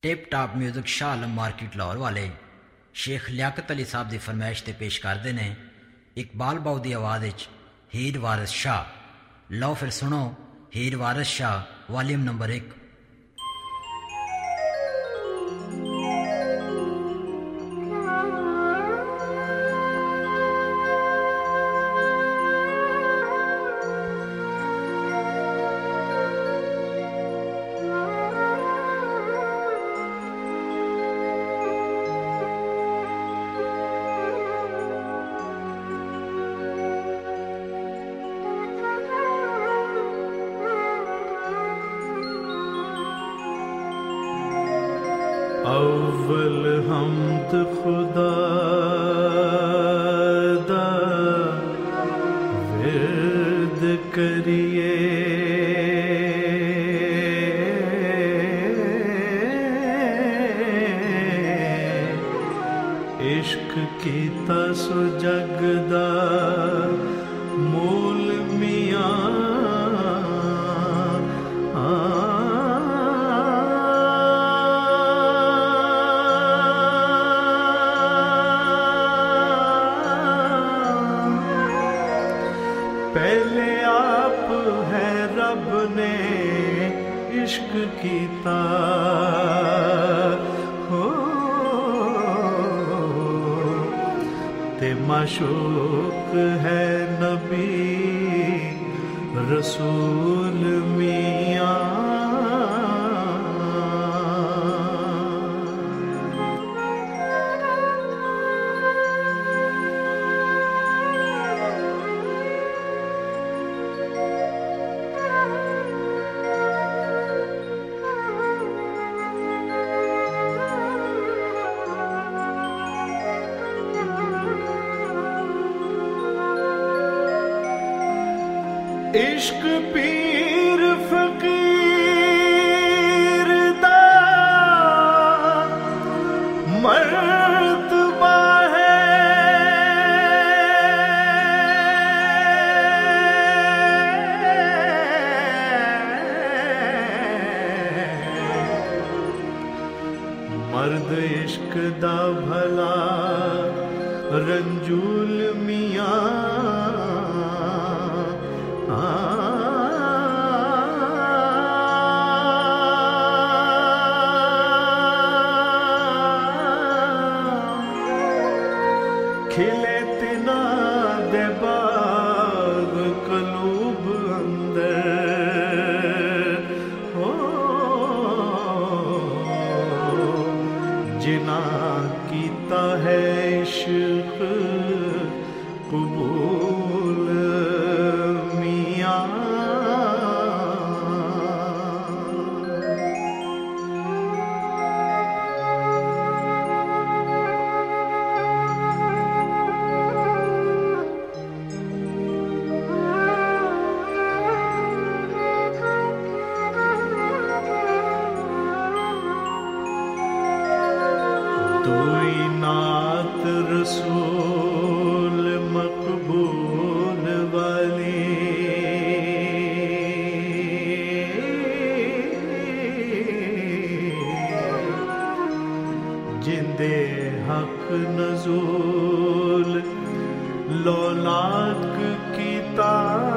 Tip Top music Shah Alam market Lahore वाले शेख लियाकत अली साहब की फरमाइश से पेश करते हैं इकबाल बाऊ की आवाज़ हीर वारिस शाह। लो फिर सुनो हीर वारिस शाह वॉल्यूम नंबर 1। अव्वल हमद खुदा दा विर्द करिए, इश्क कीता सो जगदा मूल मियां पहले आप है रब ने इश्क कीता हो ते माशूक है नबी रसूल मियां। इश्क पीर फकीर दा मर्तबा है, मर्द इश्क दा भला रंजूल मियां खिले तिना दे बाग कलूब अंदर हो, जिना कीता है इश्क कबूल मियां। दुई नात रसूल मकबूल वाली, जिंदे हक नजूल लौलाक कीता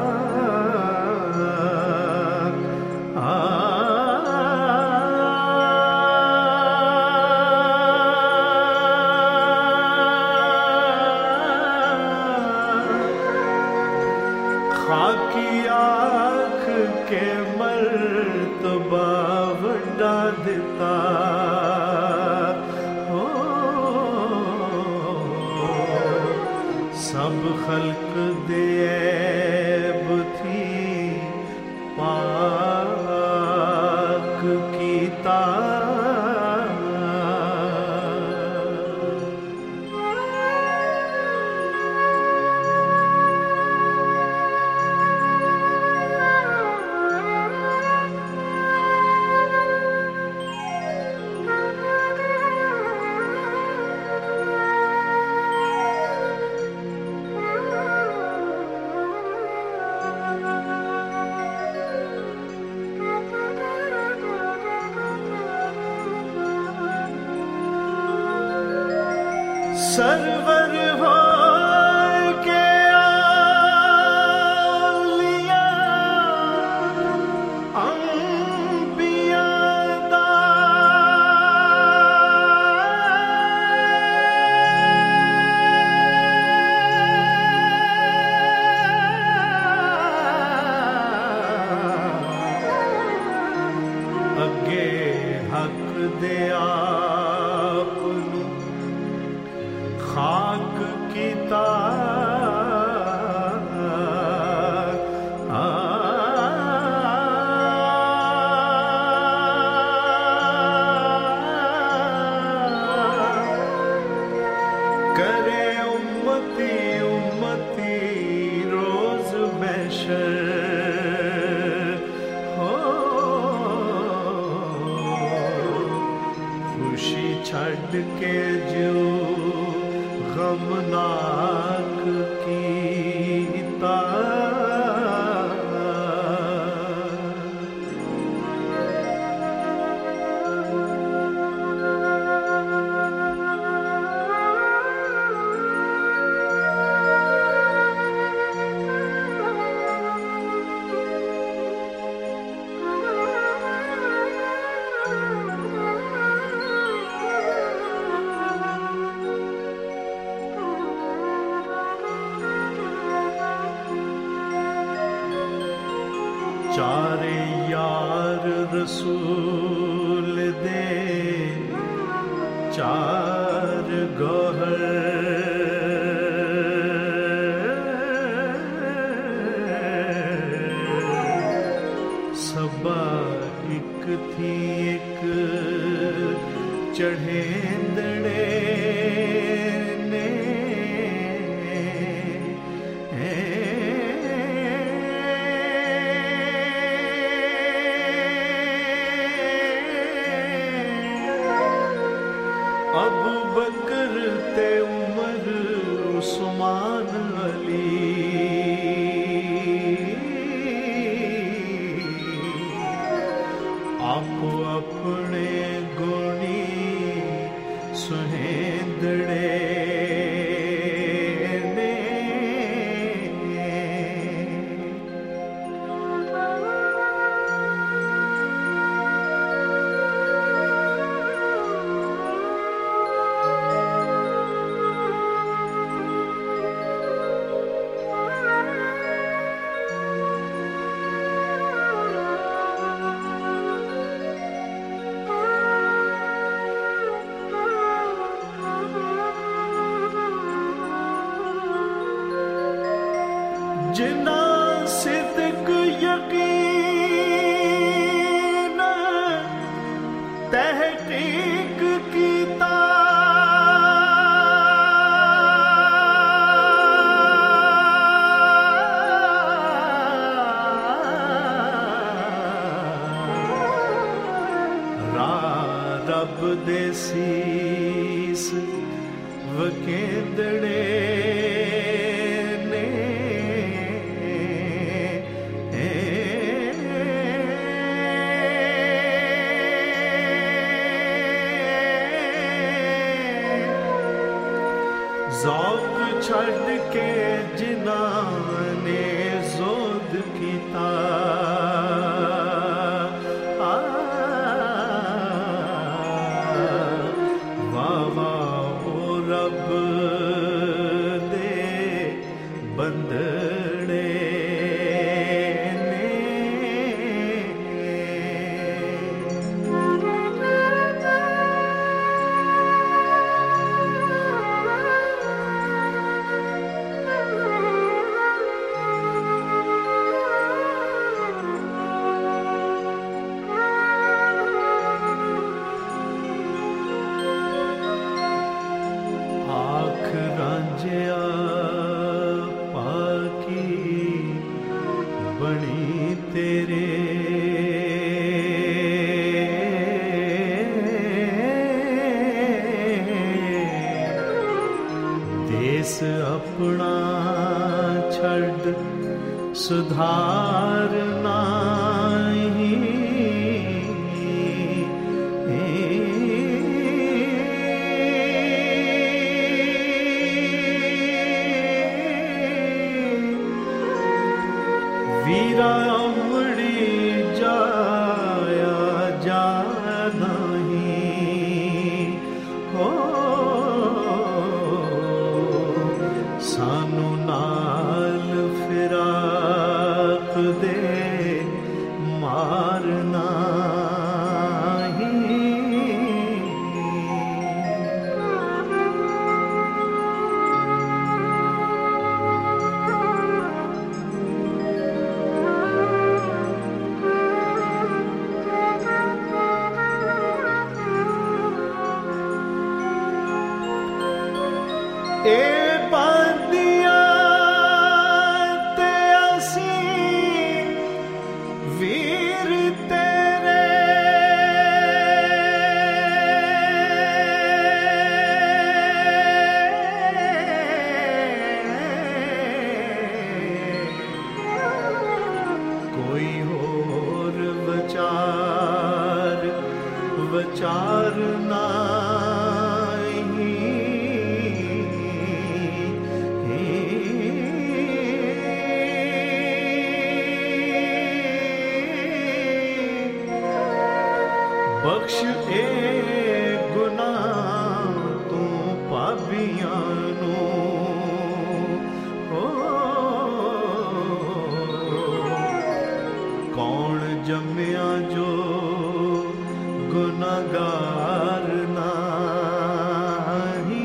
खाकी आँख के मर्तबा वड्डा दिता हो, सब खल्क दे ऐब थी पाक कीता। सरवर हो के आलिया अंबिया दा अगे हक दे आप नू खाक कीता करे उम्मती उम्मती रोज महशर हो खुशी छड़ के जो गमनाक कीता चारे यार रसूल दे चार गौहर सबा एक थी एक चढ़ेंदड़े ने अबू बकर ते उमर उस्मान अली आपो अपने गुणी सुहेंदड़े ने जिना सिद्क यकीन तहकीक कीता रब दे सीस वकेंदड़े ज़ौक़ छड़ के जिना ने ज़ोद कीता वाह वाह ओ रब दे बंदड़े रांझिया पाकी बनी तेरे देश अपना छड़ सुधारना ए बांदिया ते असी वीर तेरे कोई होर विचार नाही बख्श ए गुनाह तू पापियां नू हो कौन जम्मिया जो गुनाहगार नाही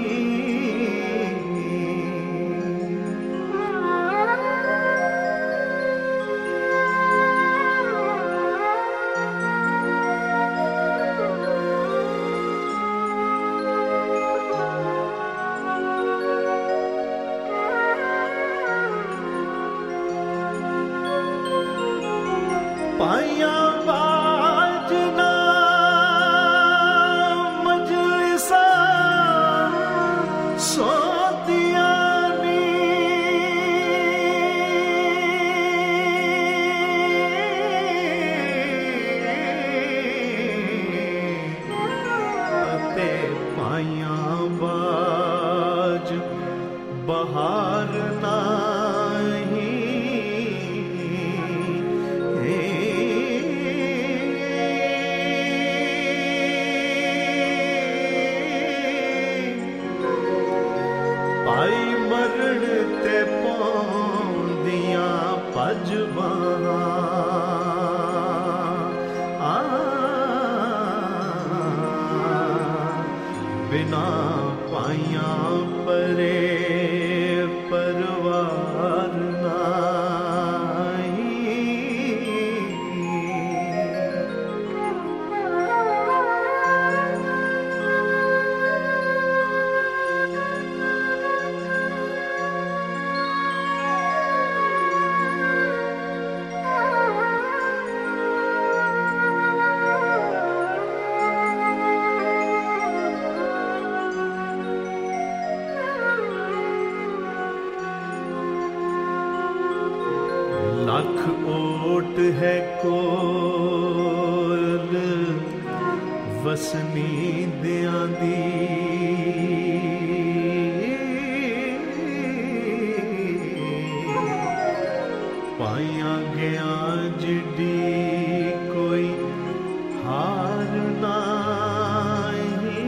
पाया बाजना मजलिसा सोतिया नी ते पाया बाज बहार नाही पाई मरण ते पौंदियां पजबां बिना पाइयां परे परवार नाही लख ओट है कोल वसनी दियां दी पाइयां गया जिड्डी कोई हार नाही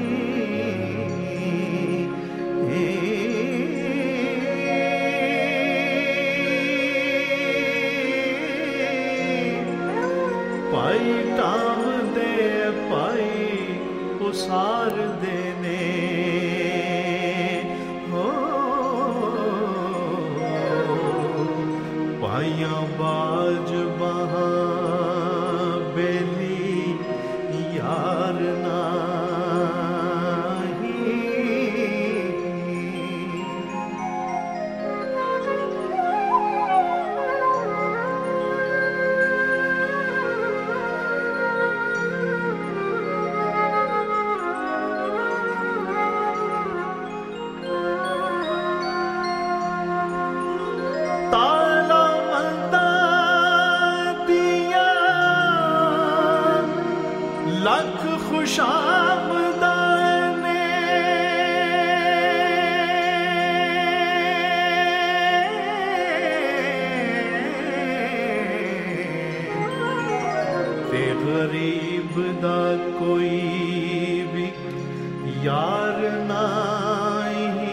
पाई टाम दे पाई उसार देने हो पाइयां बाज बहा बेली यार नाही ताला मंदा दिया लख खुशामदाने ते गरीब दा कोई भी यार नाही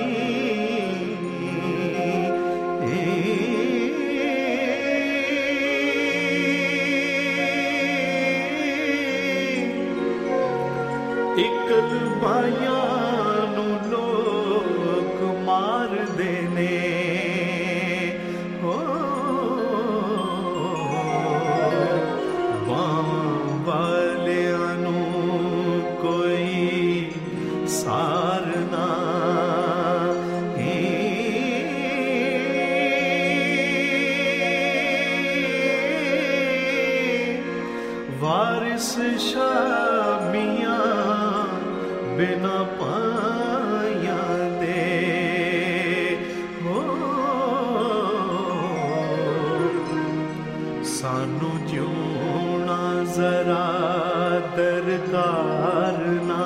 इकल भाइयां नू लोग मार देने हो वालियां नू कोई सार ना है बिना पाया दे हो सानू जिउना जरा दरकार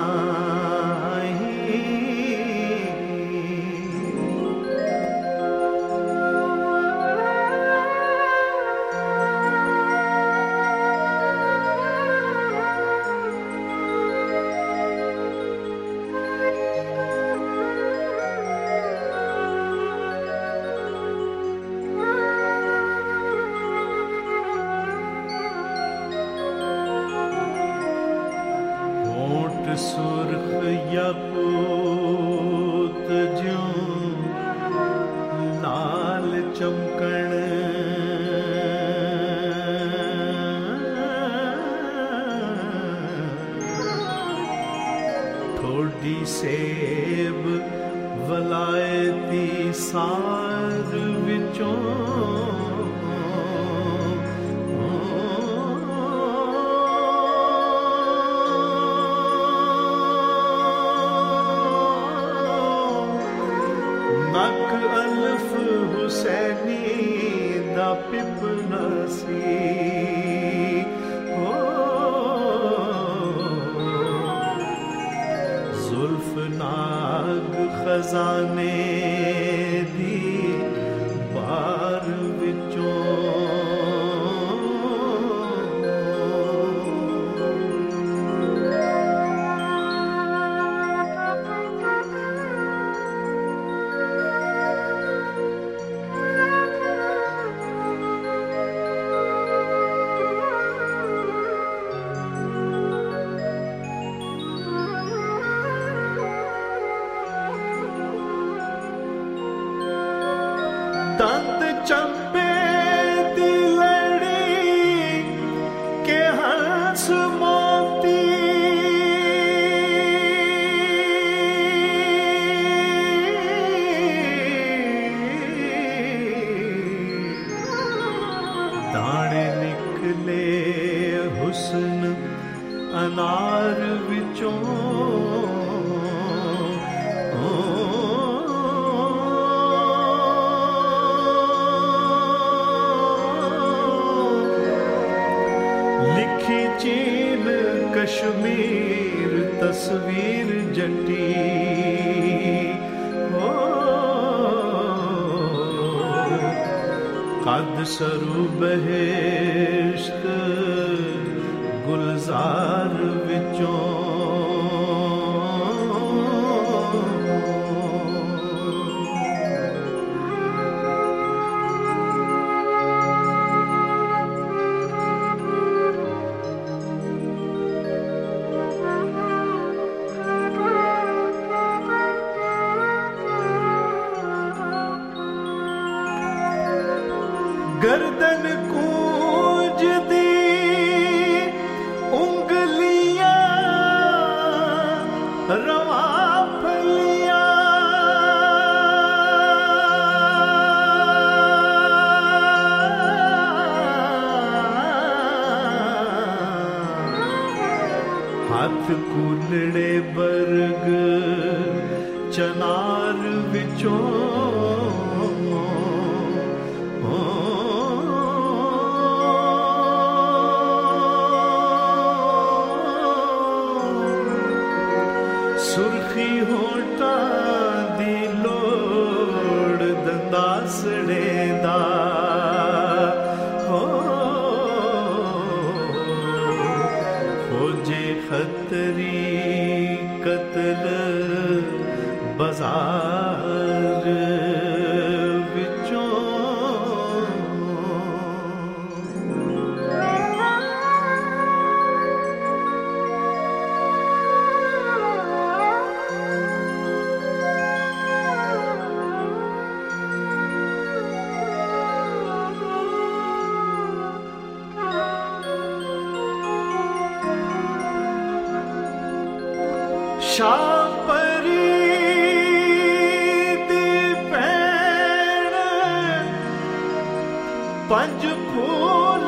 सुर्ख याकूत ज्यों लाल चमकण ठोडी सेब वलायती सार विचों अल्फ हुसैनी दा पिपना सी हो जुल्फ नाग खजाने दी बार विचों दंद चंपे दी लड़ी के हंस मोती दाने निकले हुस्न अनार विचों चीन कश्मीर तस्वीर जटी हो कद सरू बहिश्क गुलजार विचों गर्दन कूंज दी उंगलियां रवा फलियां हाथ कूलड़े बरग चनार विचों सुर्खी होटा दी लोड़ दंदासड़े दा हो फौजे खतरी कत्ल बाजार विचों शापरी दी भैण पंज फूल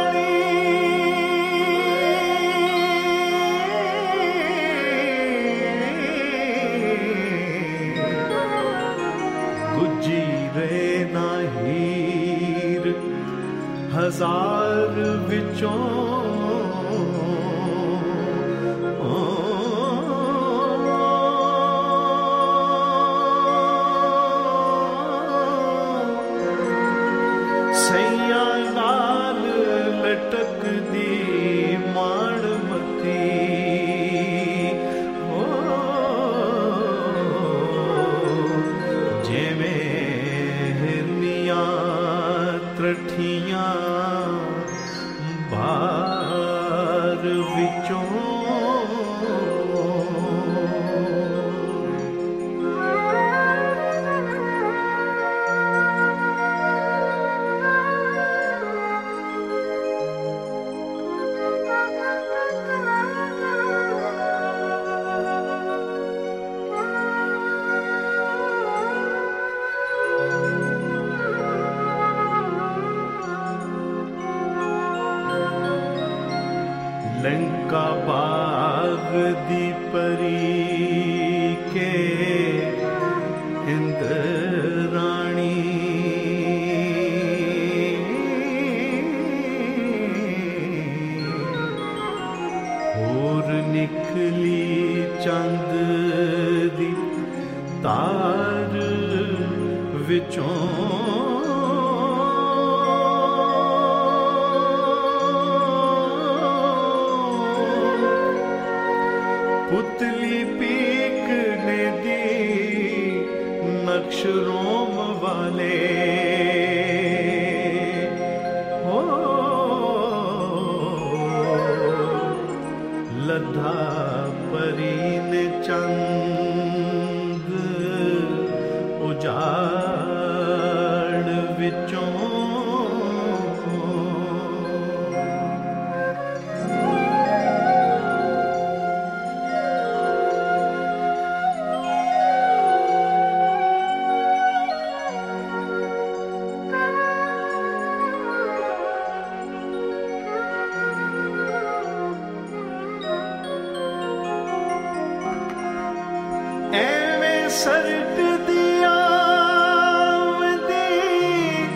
रानी बाजार विचों सैया नाल लटक दी माणमती हो जिवें हिरनियां त्रठियां बार विचों लंका बाग दी परी के इंद्राणी होर निकली चंद दी तार विचों पुतली पीक ने दी नक्श रोम वाले हो लद्धा परी ने चंद उजाड़ विचों एवें सरक दिया दी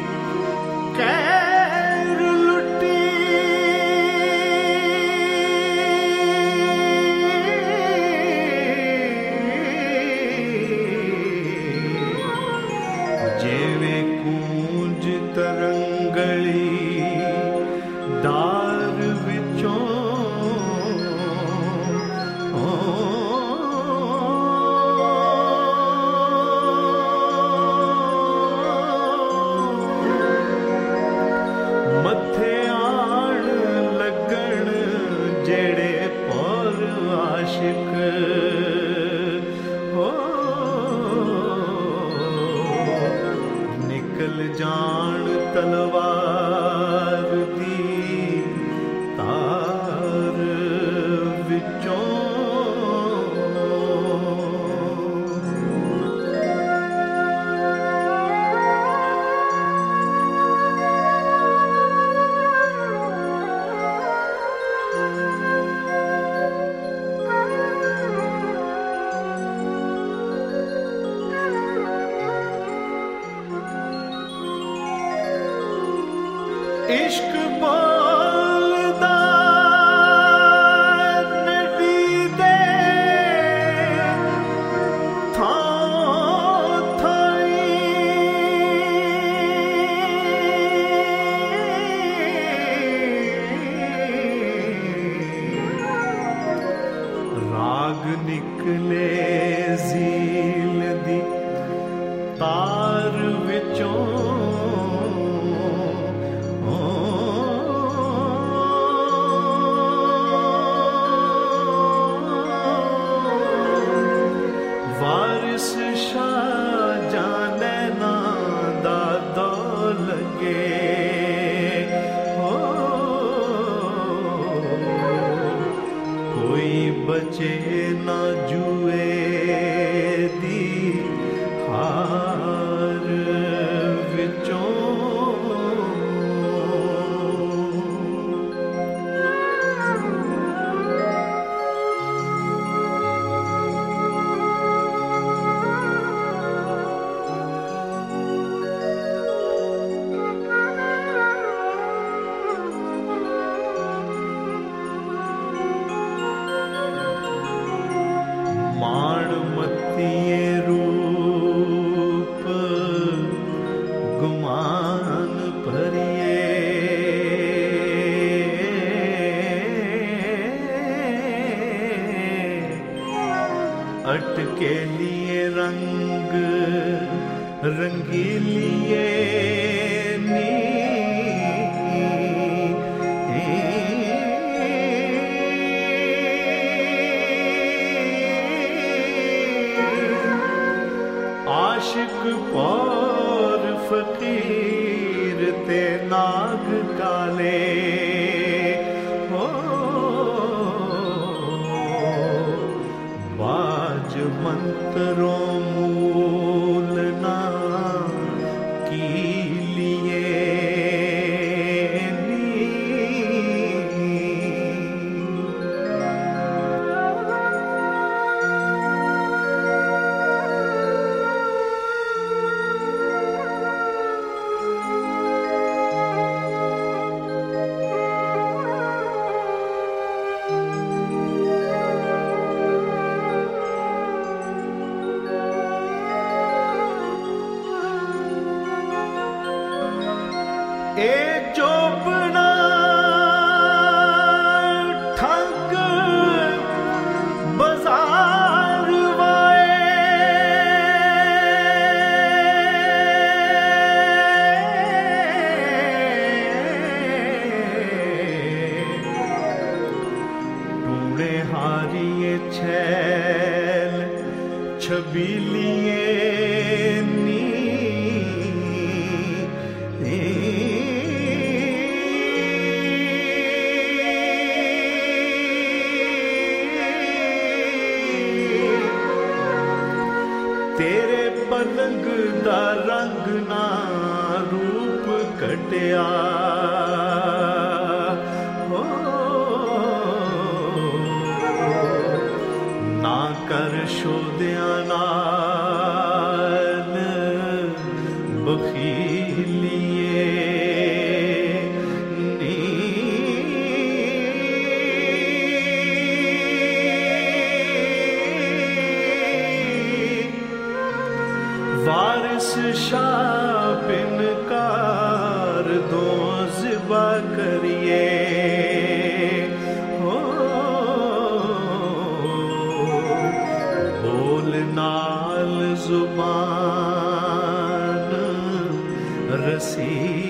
कैर लुटी जेवें कूंज तरंगली दार विचों मथे आण लगण जेड़े पर आशिक हो निकल जान तलवार दी तार विचों इश्क बोलदा नडी दे थां थाई राग निकले झील दी तार विचों वारिस शाह जाने ना दादो लगे हो कोई बचे ना जुए दी हार विच मतिए रूप गुमान भरिए अटके लिए रंग रंगीलिए आशिक पौर फकीर ते नाग काले हो बाज मंत्रों मूल ना की लिए ए चोपड़ा ठग बाजार वाए टूणे हारिए छैल छबीलिए तेरे पलंग दा रंग ना रूप कटिया हो ना कर शोदिया नाल बखीलिए वारिस शाह बिनकार दो ज़िबा करिए हो बोल नाल ज़ुबान रसी